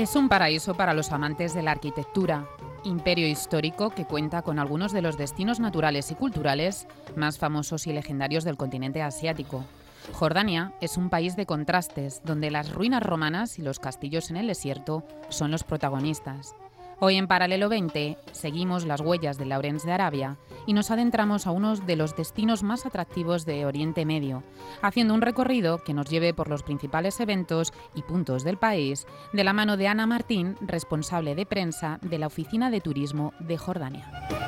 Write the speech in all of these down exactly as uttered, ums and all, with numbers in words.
Es un paraíso para los amantes de la arquitectura, imperio histórico que cuenta con algunos de los destinos naturales y culturales más famosos y legendarios del continente asiático. Jordania es un país de contrastes, donde las ruinas romanas y los castillos en el desierto son los protagonistas. Hoy en Paralelo veinte seguimos las huellas de Lawrence de Arabia y nos adentramos a uno de los destinos más atractivos de Oriente Medio, haciendo un recorrido que nos lleve por los principales eventos y puntos del país, de la mano de Ana Martín, responsable de prensa de la Oficina de Turismo de Jordania.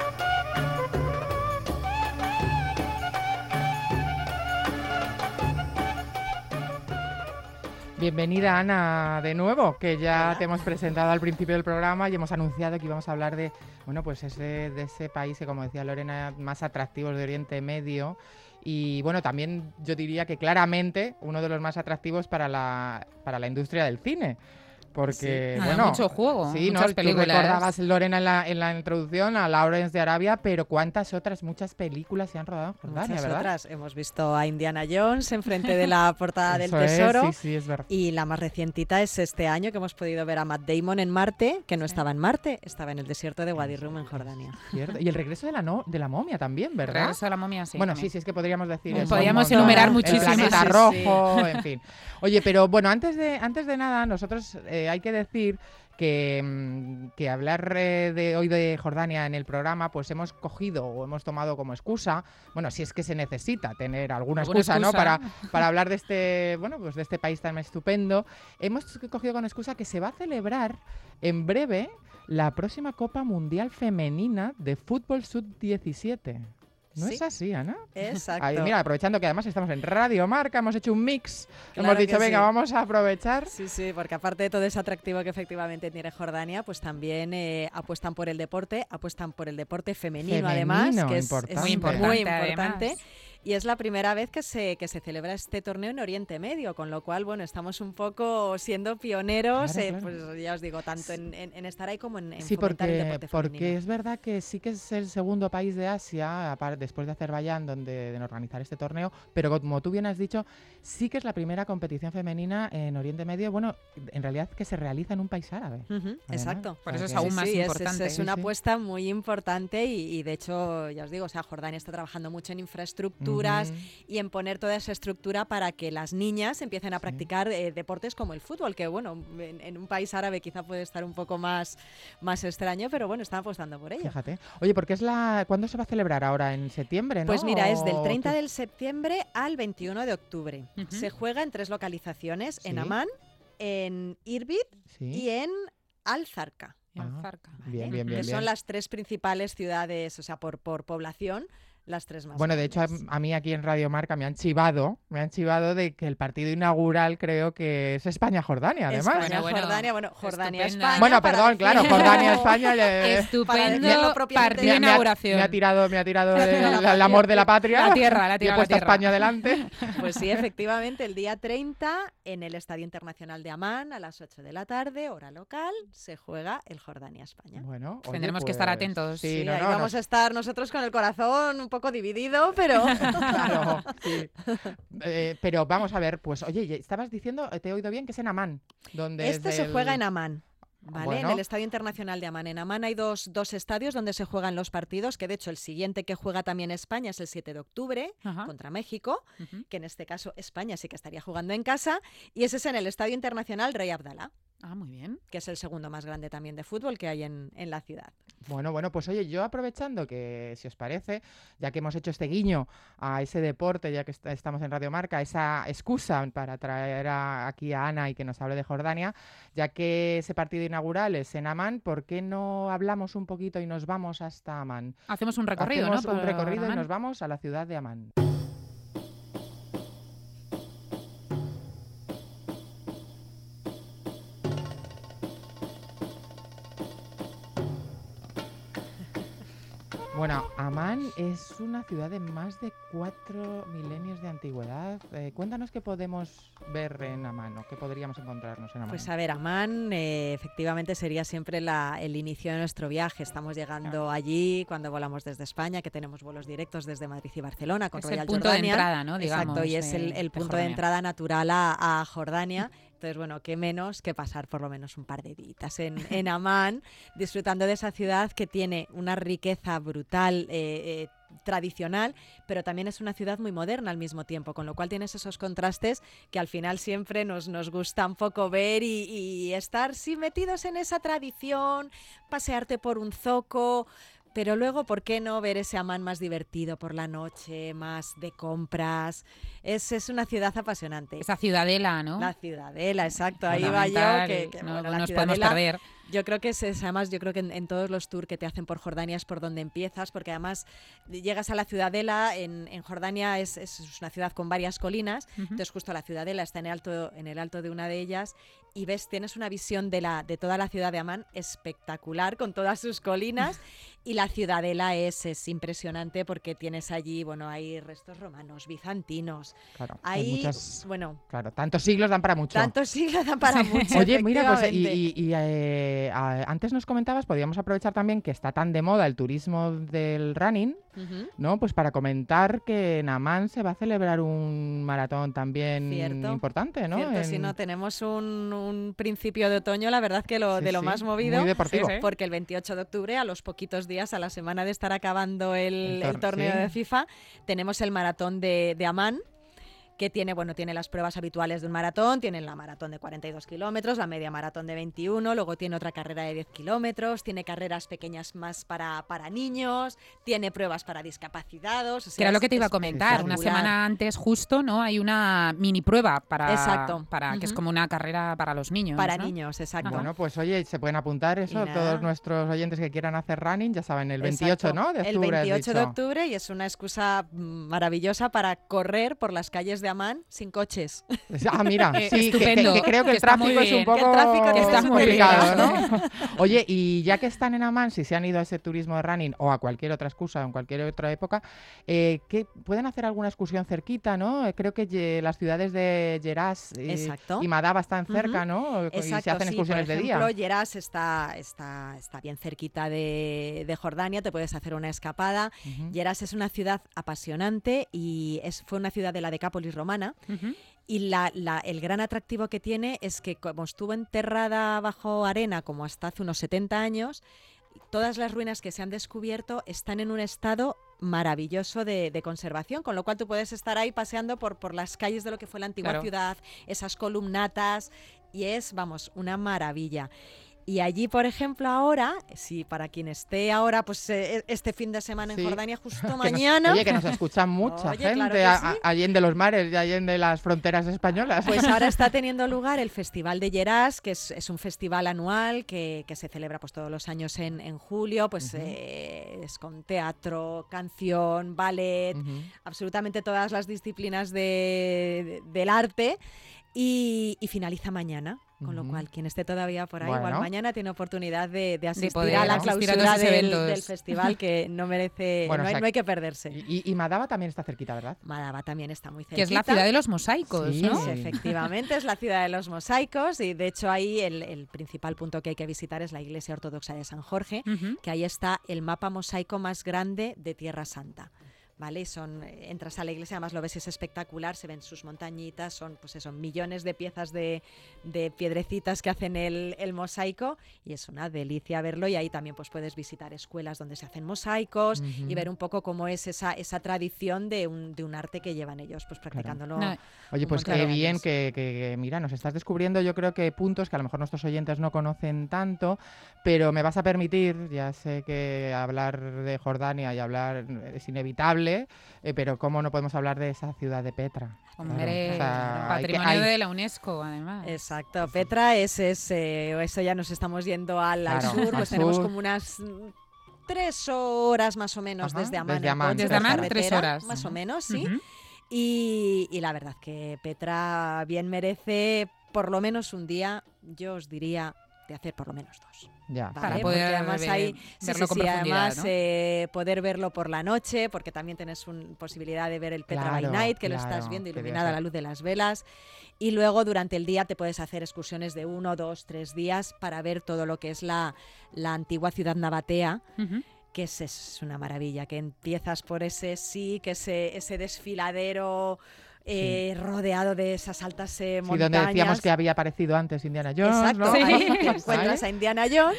Bienvenida, Ana, de nuevo, que ya Hola. Te hemos presentado al principio del programa y hemos anunciado que íbamos a hablar de, bueno, pues ese, de ese país que, como decía Lorena, más atractivos de Oriente Medio. Y bueno, también yo diría que claramente uno de los más atractivos para la, para la industria del cine. Porque, sí. bueno, Hay mucho juego, sí, muchas ¿no? películas. Tú recordabas, Lorena, en la, en la introducción a Lawrence de Arabia, pero cuántas otras, muchas películas se han rodado en Jordania, Muchas ¿verdad? otras. Hemos visto a Indiana Jones enfrente de la portada del Eso Tesoro. es, sí, sí, es verdad. Y la más recientita es este año que hemos podido ver a Matt Damon en Marte, que no estaba en Marte, estaba en el desierto de Wadi Rum en Jordania. Cierto. Y el regreso de la, no, de la momia también, ¿verdad? Regreso a la momia, sí. Bueno, también. sí, sí, es que podríamos decir eso. Podríamos un montón. enumerar El muchísimas. planeta Sí, sí, rojo, sí. en fin. Oye, pero bueno, antes de, antes de nada, nosotros eh, hay que decir que, que hablar eh, de hoy de Jordania en el programa, pues hemos cogido o hemos tomado como excusa, bueno, si es que se necesita tener alguna, ¿Alguna excusa, ¿no? excusa? Para, para hablar de este, bueno, pues de este país tan estupendo. Hemos cogido con excusa que se va a celebrar en breve la próxima Copa Mundial Femenina de Fútbol sub diecisiete. ¿No Sí. es así, Ana? Exacto. Ahí, mira, aprovechando que además estamos en Radio Marca, hemos hecho un mix, Claro hemos que dicho, venga, sí. vamos a aprovechar. Sí, sí, porque aparte de todo ese atractivo que efectivamente tiene Jordania, pues también eh, apuestan por el deporte, apuestan por el deporte femenino, Femenino, además, que es, importante. es Muy importante, muy importante. además. Y es la primera vez que se, que se celebra este torneo en Oriente Medio, con lo cual, bueno, estamos un poco siendo pioneros, Claro, eh, claro. pues ya os digo, tanto en, en, en estar ahí como en, en Sí, fomentar el porque, deporte porque femenino. es verdad que sí que es el segundo país de Asia, apar- después de Azerbaiyán, donde en organizar este torneo, pero como tú bien has dicho, sí que es la primera competición femenina en Oriente Medio, bueno, en realidad que se realiza en un país árabe. Ujú, exacto. Por eso es Sí, aún Sí, más sí, es- importante. Es, es una Sí, sí. apuesta muy importante y, y de hecho, ya os digo, o sea, Jordania está trabajando mucho en infraestructuras Ujú. y en poner toda esa estructura para que las niñas empiecen a Sí. practicar eh, deportes como el fútbol, que bueno, en, en un país árabe quizá puede estar un poco más, más extraño, pero bueno, están apostando por ello. Fíjate. Oye, porque es la, ¿cuándo se va a celebrar ahora? ¿En septiembre, no? Pues mira, es del ¿O treinta qué? de septiembre al veintiuno de octubre. Ujú. Se juega en tres localizaciones, en Sí. Amán, en Irbid Sí. y en Al-Zarqa. En Ah, Zarqa. Bien, ¿vale? bien, bien. Que son bien. las tres principales ciudades, o sea, por, por población, las tres más Bueno, de hecho, a, grandes. a mí aquí en Radio Marca me han chivado, me han chivado de que el partido inaugural creo que es España-Jordania, además. España, Bueno, bueno, Jordania, bueno, Jordania, estupenda. España. Bueno, para perdón, claro, decirlo- Jordania-España. le- Estupendo decirlo propiamente. partido de me, ha, inauguración. me ha tirado, me ha tirado el, La el patria. amor de la patria. La tierra, la Y he tierra, la puesto a tierra. España delante. Pues sí, efectivamente, el día treinta en el Estadio Internacional de Amán a las ocho de la tarde, hora local, se juega el Jordania-España. Bueno, oye, Tendremos que estar pues, atentos. Sí, Sí, no, ahí no, vamos no, a estar nosotros con el corazón un poco dividido, pero claro, sí. Eh, pero vamos a ver, pues oye, ya estabas diciendo, te he oído bien, que es en Amán. Donde este es se el- juega en Amán. ¿Vale? Bueno. En el Estadio Internacional de Amán. En Amán hay dos, dos estadios donde se juegan los partidos, que de hecho el siguiente que juega también España es el siete de octubre Ajá. contra México, Ujú. que en este caso España sí que estaría jugando en casa, y ese es en el Estadio Internacional Rey Abdalá, Ah, muy bien. que es el segundo más grande también de fútbol que hay en, en la ciudad. Bueno, bueno, pues oye, yo aprovechando que, si os parece, ya que hemos hecho este guiño a ese deporte, ya que est- estamos en Radio Marca, esa excusa para traer a- aquí a Ana y que nos hable de Jordania, ya que ese partido inaugural es en Amán, ¿por qué no hablamos un poquito y nos vamos hasta Amán? Hacemos un recorrido, Hacemos ¿no? un por recorrido y Amán. nos vamos a la ciudad de Amán. Bueno, Amán es una ciudad de más de cuatro milenios de antigüedad. Eh, cuéntanos qué podemos ver en Amán o qué podríamos encontrarnos en Amán. Pues a ver, Amán eh, efectivamente sería siempre la- el inicio de nuestro viaje. Estamos llegando allí cuando volamos desde España, que tenemos vuelos directos desde Madrid y Barcelona con Es Royal el punto Jordania. de entrada, ¿no? Digamos, Exacto, y es de- el, el de punto de Jordania. entrada natural a, a Jordania. Entonces, bueno, qué menos que pasar por lo menos un par de días en, en Amán, disfrutando de esa ciudad que tiene una riqueza brutal, eh, eh, tradicional, pero también es una ciudad muy moderna al mismo tiempo, con lo cual tienes esos contrastes que al final siempre nos, nos gusta un poco ver y, y estar sí metidos en esa tradición, pasearte por un zoco. Pero luego, ¿por qué no ver ese Amán más divertido por la noche, más de compras? Es, es una ciudad apasionante. Esa ciudadela, ¿no? La ciudadela, exacto. Ahí va yo. Que, que, no, bueno, no la nos podemos perder. Yo creo que es, es además, yo creo que en, en todos los tours que te hacen por Jordania es por donde empiezas, porque además llegas a la ciudadela, en, en Jordania es, es una ciudad con varias colinas, uh-huh. Entonces justo la ciudadela está en el alto, en el alto de una de ellas y ves, tienes una visión de, la, de toda la ciudad de Amán espectacular, con todas sus colinas, y la ciudadela es, es impresionante porque tienes allí, bueno, hay restos romanos, bizantinos, claro, hay, hay muchas, bueno, claro, tantos siglos dan para mucho. Tantos siglos dan para mucho. Oye, mira, pues y, y, y eh, a, antes nos comentabas, podíamos aprovechar también que está tan de moda el turismo del running, uh-huh. ¿no? Pues para comentar que en Amán se va a celebrar un maratón también Cierto. importante, ¿no? Cierto, en... si no, tenemos un, un principio de otoño, la verdad que lo, sí, de lo sí, más movido. Muy deportivo. Sí, sí. Porque el veintiocho de octubre, a los poquitos días, a la semana de estar acabando el, el, tor- el torneo ¿sí? de FIFA, tenemos el maratón de, de Amán, que tiene, bueno, tiene las pruebas habituales de un maratón, tiene la maratón de cuarenta y dos kilómetros, la media maratón de veintiuno, luego tiene otra carrera de diez kilómetros, tiene carreras pequeñas más para, para niños, tiene pruebas para discapacitados. O sea, que era es, lo que te iba a comentar, una semana antes justo, ¿no? Hay una mini prueba para, exacto. para uh-huh. que es como una carrera para los niños. Para ¿no? niños, exacto. Bueno, pues oye, se pueden apuntar eso, todos nuestros oyentes que quieran hacer running, ya saben, el veintiocho, exacto. ¿no? De octubre. El veintiocho de octubre, y es una excusa maravillosa para correr por las calles de Amán sin coches. Ah, mira, sí, estupendo. Que, que, que creo que, que el tráfico es un poco está complicado, ¿no? Oye, y ya que están en Amán, si se han ido a ese turismo de running o a cualquier otra excusa, en cualquier otra época, eh, que pueden hacer alguna excursión cerquita, ¿no? Creo que ye, las ciudades de Geras y, y Madaba están cerca, uh-huh. ¿no? Exacto, y se hacen sí, excursiones por ejemplo, de día. Geras está, está, está bien cerquita de, de Jordania, te puedes hacer una escapada. Uh-huh. Geras es una ciudad apasionante y es, fue una ciudad de la Decápolis romana. Uh-huh. Y la, la, el gran atractivo que tiene es que como estuvo enterrada bajo arena como hasta hace unos setenta años, todas las ruinas que se han descubierto están en un estado maravilloso de, de conservación, con lo cual tú puedes estar ahí paseando por, por las calles de lo que fue la antigua claro. ciudad, esas columnatas, y es, vamos, una maravilla. Y allí, por ejemplo, ahora, si para quien esté ahora, pues eh, este fin de semana en sí. Jordania, justo mañana... Nos, oye, que nos escucha mucha oye, gente, claro a, sí. allende los mares y allende las fronteras españolas. Pues ahora está teniendo lugar el Festival de Geras, que es, es un festival anual que, que se celebra pues todos los años en, en julio, pues uh-huh. eh, es con teatro, canción, ballet, uh-huh. absolutamente todas las disciplinas de, de, del arte, y, y finaliza mañana. Con lo cual, quien esté todavía por ahí, bueno. igual mañana tiene oportunidad de, de asistir de poder, a la clausura del, del festival, que no merece, bueno, no, hay, o sea, no hay que perderse. Y, y Madaba también está cerquita, ¿verdad? Madaba también está muy cerquita. Que es la ciudad de los mosaicos, sí. ¿no? Sí, efectivamente, es la ciudad de los mosaicos, y de hecho ahí el, el principal punto que hay que visitar es la iglesia ortodoxa de San Jorge, uh-huh. que ahí está el mapa mosaico más grande de Tierra Santa. ¿Vale? Son, entras a la iglesia, además lo ves, es espectacular, se ven sus montañitas, son pues eso, millones de piezas de, de piedrecitas que hacen el, el mosaico, y es una delicia verlo, y ahí también pues puedes visitar escuelas donde se hacen mosaicos uh-huh. y ver un poco cómo es esa, esa tradición de un, de un arte que llevan ellos pues practicándolo. Claro. No. Oye, pues qué bien que, que, que, mira, nos estás descubriendo yo creo que puntos que a lo mejor nuestros oyentes no conocen tanto, pero me vas a permitir, ya sé que hablar de Jordania y hablar es inevitable, Eh, pero cómo no podemos hablar de esa ciudad de Petra. Hombre, claro. O sea, patrimonio hay que, hay... de la UNESCO, además. Exacto, Petra es, es eh, eso ya nos estamos yendo al, claro, al sur, al pues sur. Tenemos como unas tres horas más o menos. Ajá, desde Amán. Desde Amán, desde Amán tres horas. Más uh-huh. o menos, sí. Uh-huh. y, y la verdad que Petra bien merece por lo menos un día, yo os diría, de hacer por lo menos dos. Ya. ¿Vale? Para poder porque además ver, hay, verlo sí, con sí, profundidad, además ¿no? eh, poder verlo por la noche, porque también tienes una posibilidad de ver el Petra claro, by Night, que claro, lo estás viendo iluminado iluminado a la luz de las velas, y luego durante el día te puedes hacer excursiones de uno, dos, tres días para ver todo lo que es la, la antigua ciudad nabatea, uh-huh. que es, es una maravilla, que empiezas por ese sí, que ese, ese desfiladero eh, sí. rodeado de esas altas eh, sí, montañas. Donde decíamos que había aparecido antes Indiana Jones. Exacto, ¿no? sí. Ahí ¿Vale? encuentras a Indiana Jones.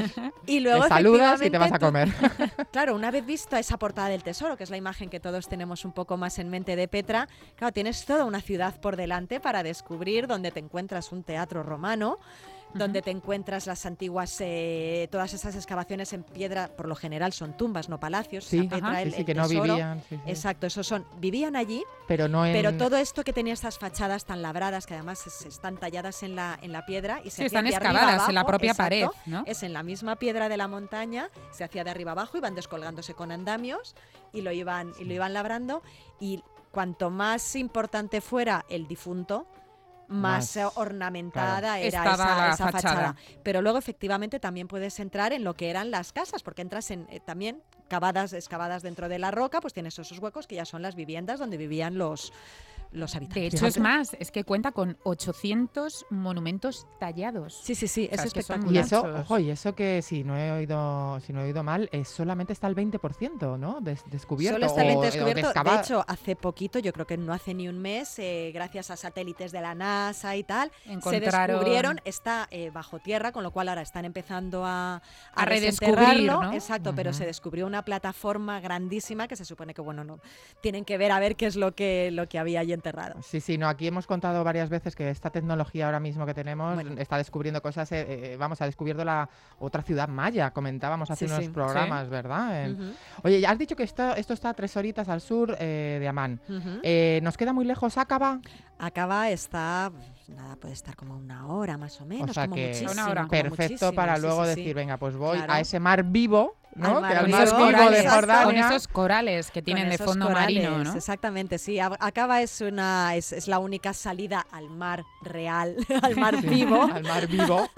Y luego te saludas y te vas a comer. Claro, una vez visto esa portada del tesoro, que es la imagen que todos tenemos un poco más en mente de Petra, claro, tienes toda una ciudad por delante para descubrir, donde te encuentras un teatro romano, donde te encuentras las antiguas, eh, todas esas excavaciones en piedra, por lo general son tumbas, no palacios. Sí, o sea, Petra, ajá, el, sí, sí, el que no tesoro, vivían. Sí, sí. Exacto, esos son, vivían allí, pero no en... pero todo esto que tenía estas fachadas tan labradas, que además es, están talladas en la, en la piedra y se sí, hacían están de excavadas abajo, en la propia exacto, pared, ¿no? Es en la misma piedra de la montaña, se hacía de arriba abajo, iban descolgándose con andamios y lo iban, y lo iban labrando, y cuanto más importante fuera el difunto, más, más ornamentada claro. era Estaba esa, esa fachada. fachada. Pero luego efectivamente también puedes entrar en lo que eran las casas, porque entras en eh, también cavadas, excavadas dentro de la roca, pues tienes esos huecos que ya son las viviendas donde vivían los los habitantes. De hecho, es más, es que cuenta con ochocientos monumentos tallados. Sí, sí, sí, o sea, es es espectacular. Y eso, ojo, y eso que si no he oído, si no he oído mal, es solamente está el veinte por ciento, ¿no? Des descubierto. Solo está el veinte por ciento o, descubierto. o de, de hecho, hace poquito, yo creo que no hace ni un mes, eh, gracias a satélites de la NASA y tal, Encontraron... se descubrieron, está eh, bajo tierra, con lo cual ahora están empezando a, a, a redescubrir, ¿no? Exacto, uh-huh. pero se descubrió una plataforma grandísima que se supone que, bueno, no tienen que ver a ver qué es lo que, lo que había allí enterrado. Sí, sí, no, aquí hemos contado varias veces que esta tecnología ahora mismo que tenemos bueno. está descubriendo cosas, eh, eh, vamos, ha descubierto la otra ciudad maya, comentábamos hace sí, unos sí. programas, sí. ¿verdad? En... Uh-huh. Oye, ya has dicho que esto, esto está a tres horitas al sur eh, de Amán. Uh-huh. eh, ¿Nos queda muy lejos Aqaba? Aqaba está, pues, nada, puede estar como una hora más o menos, o sea como que muchísimo. Una hora. Perfecto para sí, luego sí, decir, sí. venga, pues voy claro. a ese mar vivo, ¿no? Mar que al vivo, mar vivo corales, de Jordania. Con esos corales que tienen de fondo corales, marino, ¿no? Exactamente, sí. Aqaba es una es, es la única salida al mar real, al mar sí, vivo, al mar vivo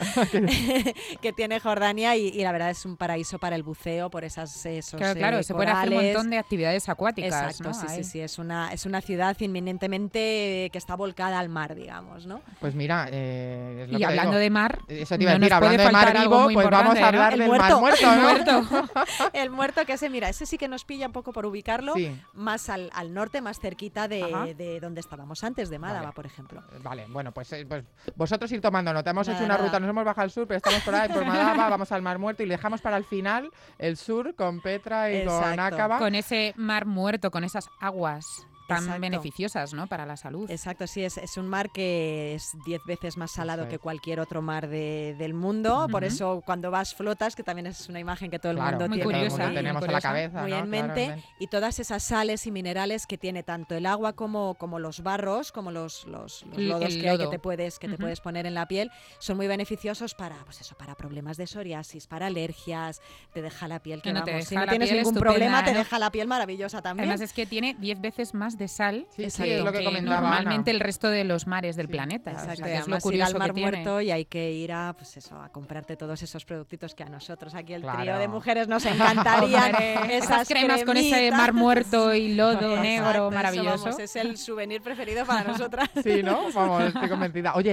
que tiene Jordania y, y la verdad es un paraíso para el buceo por esas esos claro, claro, eh, se corales. puede hacer un montón de actividades acuáticas, Exacto, ¿no? sí, Ahí. sí, sí. Es una es una ciudad inminentemente eh, que está volcada al mar, digamos, ¿no? Pues mira, eh, es lo y que hablando digo. de mar, eso te iba a no decir, hablando de mar vivo, pues vamos a hablar ¿no? del muerto, mar muerto, ¿no? El muerto, el muerto que ese, mira, ese sí que nos pilla un poco por ubicarlo, sí. más al, al norte, más cerquita de, de donde estábamos antes, de Mádaba, vale. por ejemplo. Vale, bueno, pues, eh, pues vosotros ir tomando nota. Hemos nada, hecho una nada. ruta, nos hemos bajado al sur, pero estamos por ahí, por Mádaba, vamos al mar muerto y le dejamos para el final el sur con Petra y Exacto. con Aqaba. Con ese mar muerto, con esas aguas tan Exacto. beneficiosas, ¿no? Para la salud. Exacto, sí, es, es un mar que es diez veces más salado es. que cualquier otro mar de, del mundo, Uh-huh. por eso cuando vas flotas, que también es una imagen que todo el claro, mundo muy tiene curiosa, todo el mundo muy tenemos curiosa. en la cabeza, muy ¿no? en mente, claro, y todas esas sales y minerales que tiene tanto el agua como, como los barros, como los, los, los El- lodos el que hay que lodo. te puedes que te Ujú. puedes poner en la piel, son muy beneficiosos para, pues eso, para problemas de psoriasis, para alergias, te deja la piel que No, no, te vamos, si deja no la tienes piel ningún estupenda, problema, te ¿no? deja la piel maravillosa también. Además es que tiene diez veces más de sal Sí, Exacto. sí, es lo que, que comentaba normalmente Ana. el resto de los mares del Sí. planeta. Exacto, O sea, y que es lo además ir curioso al mar que tiene. muerto y hay que ir a, pues eso, a comprarte todos esos productitos que a nosotros aquí el Claro. trío de mujeres nos encantarían. Hombre, esas esas cremas con ese cremitas. mar muerto y lodo Exacto, negro eso, maravilloso. vamos, es el souvenir preferido para nosotras. Sí, ¿no? Vamos, estoy convencida. Oye,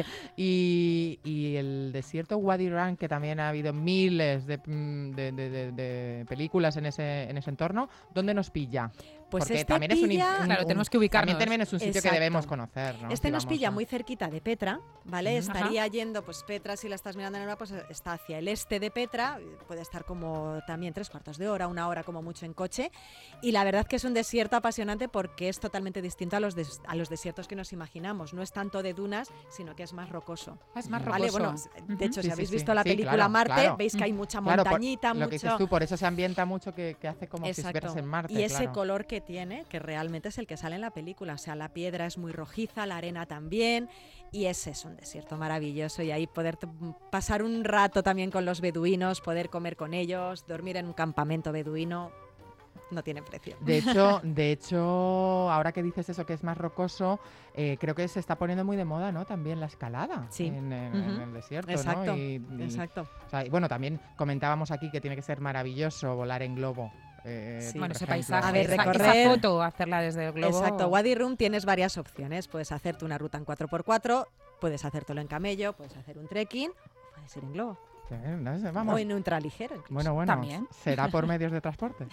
y, y el desierto Wadi Rum, que también ha habido miles de, mm, de, de, de, de películas en ese, en ese entorno, ¿dónde nos pilla? Pues Porque este también es un, pilla- un- Claro, un- tenemos que ubicarnos. También, también es un sitio Exacto. que debemos conocer, ¿no? Este Si nos vamos pilla a- muy cerquita de Petra, ¿vale? Ujú. Estaría yendo, pues Petra, si la estás mirando en el mapa, pues está hacia el este de Petra, puede estar como también tres cuartos de hora, una hora como mucho en coche, y la verdad que es un desierto apasionante porque es totalmente distinto a los, des- a los desiertos que nos imaginamos, no es tanto de dunas, sino que es más rocoso. Ah, es más Vale, rocoso. bueno, de hecho, Sí, si sí, habéis sí. visto la Sí, película claro, Marte, claro. veis que hay mucha Claro, por- montañita, lo que dices mucho... tú, por eso se ambienta mucho que, que hace como si Exacto. estuvieras en Marte, Y ese claro. color que tiene, que realmente es el que sale en la película. O sea, la piedra es muy rojiza, la arena también. Y ese es un desierto maravilloso. Y ahí poder t- pasar un rato también con los beduinos, poder comer con ellos, dormir en un campamento beduino, no tiene precio. De hecho, de hecho, ahora que dices eso que es más rocoso, eh, creo que se está poniendo muy de moda, ¿no? También la escalada Sí. en, en- Ujú. en el desierto, Exacto, ¿no? Y, y- Exacto. o sea, y bueno, también comentábamos aquí que tiene que ser maravilloso volar en globo. eh, Sí. Bueno, por ese ejemplo. paisaje, A ver, esa- recorrer- esa foto, hacerla desde el globo. Exacto. Wadi Rum tienes varias opciones. Puedes hacerte una ruta en cuatro por cuatro, puedes hacértelo en camello, puedes hacer un trekking, o puedes ir en globo. Sí, no sé, vamos. O en ultraligero. incluso. Bueno, bueno, También. será por medios de transporte.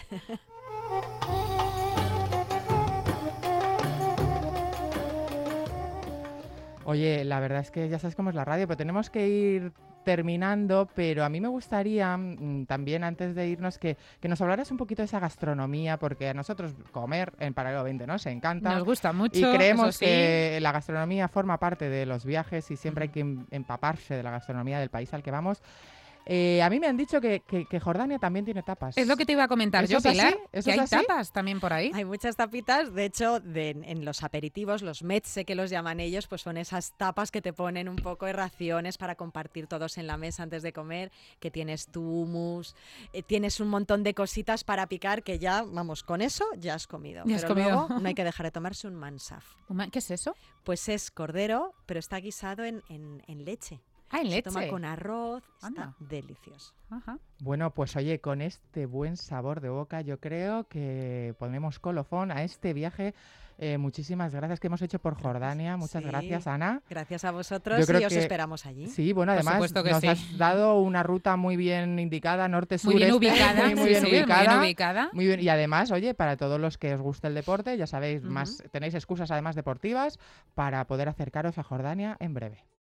Oye, la verdad es que ya sabes cómo es la radio, pero tenemos que ir terminando, pero a mí me gustaría mmm, también antes de irnos que, que nos hablaras un poquito de esa gastronomía, porque a nosotros comer en Paralelo veinte nos encanta. Nos gusta mucho. Y creemos sí. que la gastronomía forma parte de los viajes y siempre hay que empaparse de la gastronomía del país al que vamos. Eh, a mí me han dicho que, que, que Jordania también tiene tapas. Es lo que te iba a comentar yo, ¿Eso es Pilar, así? ¿Eso que es hay así? tapas también por ahí. Hay muchas tapitas, de hecho, de, en los aperitivos, los mezze que los llaman ellos, pues son esas tapas que te ponen un poco de raciones para compartir todos en la mesa antes de comer, que tienes tu hummus, eh, tienes un montón de cositas para picar que ya, vamos, con eso ya has comido. Ya has pero comido. luego no hay que dejar de tomarse un mansaf. ¿Qué es eso? Pues es cordero, pero está guisado en, en, en leche. Ah, en Se leche. toma con arroz, Anda. está delicioso. Ajá. Bueno, pues oye, con este buen sabor de boca yo creo que ponemos colofón a este viaje. Eh, muchísimas gracias que hemos hecho por Jordania. Muchas Sí. gracias, Ana. Gracias a vosotros Yo creo y os que- esperamos allí. Sí, bueno, Por además supuesto que nos sí. has dado una ruta muy bien indicada, norte-sur. Muy bien ubicada. Muy, muy sí, bien sí, ubicada. Muy bien ubicada. Muy bien. Y además, oye, para todos los que os guste el deporte, ya sabéis, Ujú. más tenéis excusas además deportivas para poder acercaros a Jordania en breve.